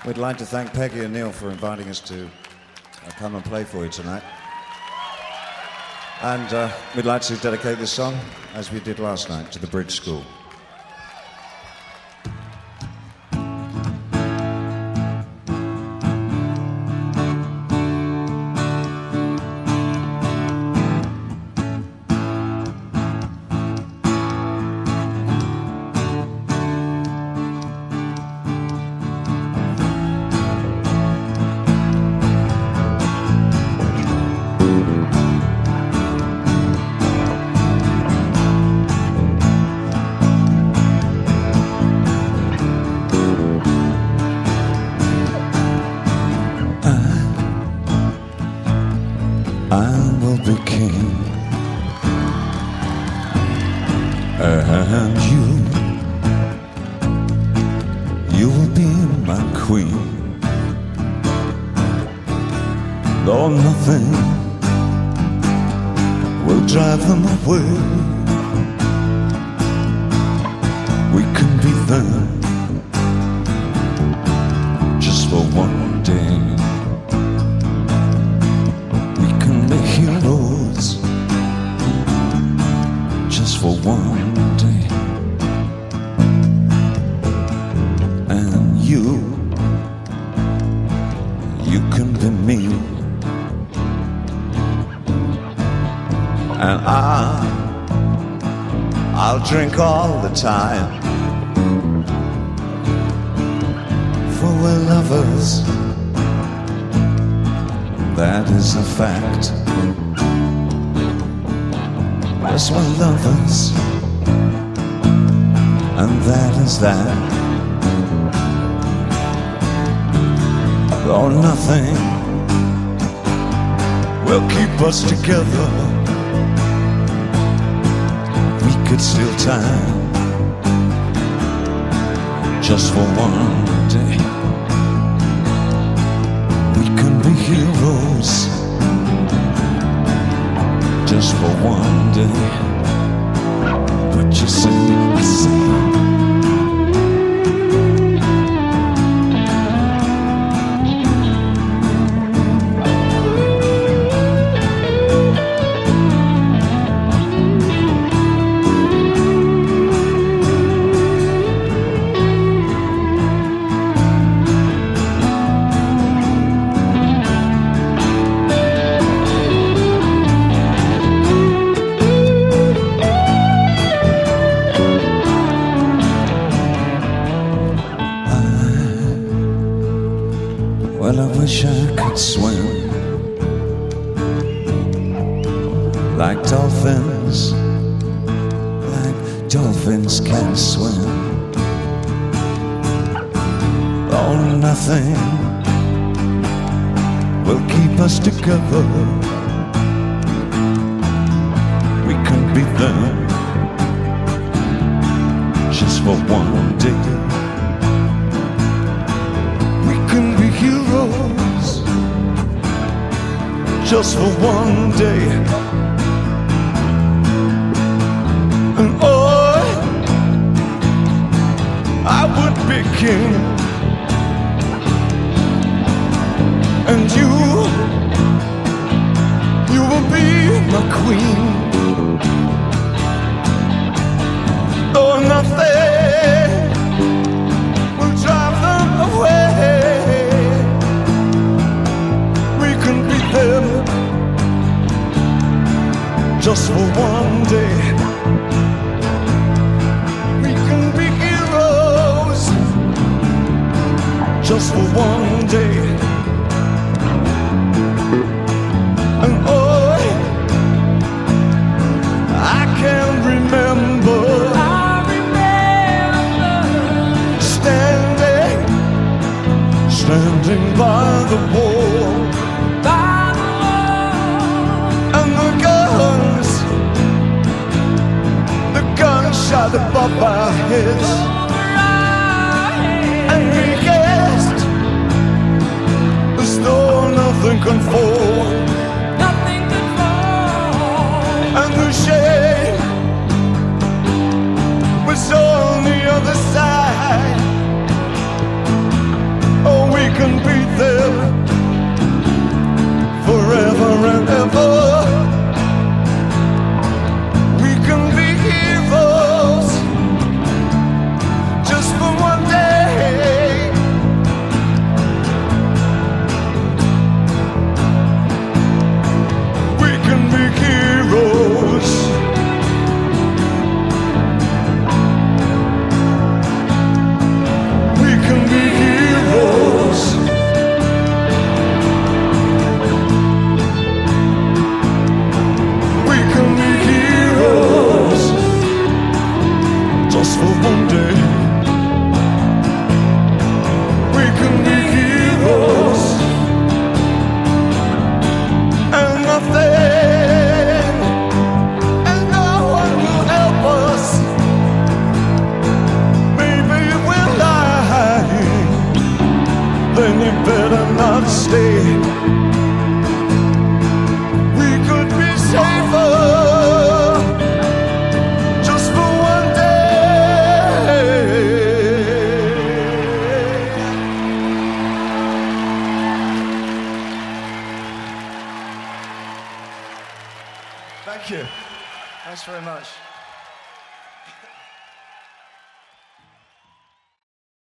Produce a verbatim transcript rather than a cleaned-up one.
We'd like to thank Peggy and Neil for inviting us to uh, come and play for you tonight. And uh, we'd like to dedicate this song, as we did last night, to the Bridge School. And you, you will be my queen. Though nothing will drive them away, we can be them just for one day. We can be heroes just for one day. And you, you can be me. And I, I'll drink all the time, for we're lovers, that is a fact. Yes, we're lovers, and that is that. Though nothing will keep us together, we could steal time just for one day. We can be heroes just for one day. But you say, I say, well, I wish I could swim like dolphins, like dolphins can swim. Oh, nothing will keep us together. We can be them just for one day. Heroes just for one day. And oh, I would be king, and you, you will be my queen. Oh, nothing will drive them away. Just for one day, we can be heroes. Just for one day, and oh, I can remember, I remember standing, standing by the wall. Shot above our heads, and we guessed as though nothing can fall, nothing can fall, and the shame was on the other side. Oh, we just for one day. We can be heroes, and nothing and no one will help us. Maybe we're lying, then you better not stay. We could be safer just for one day. Thank you. Thanks very much.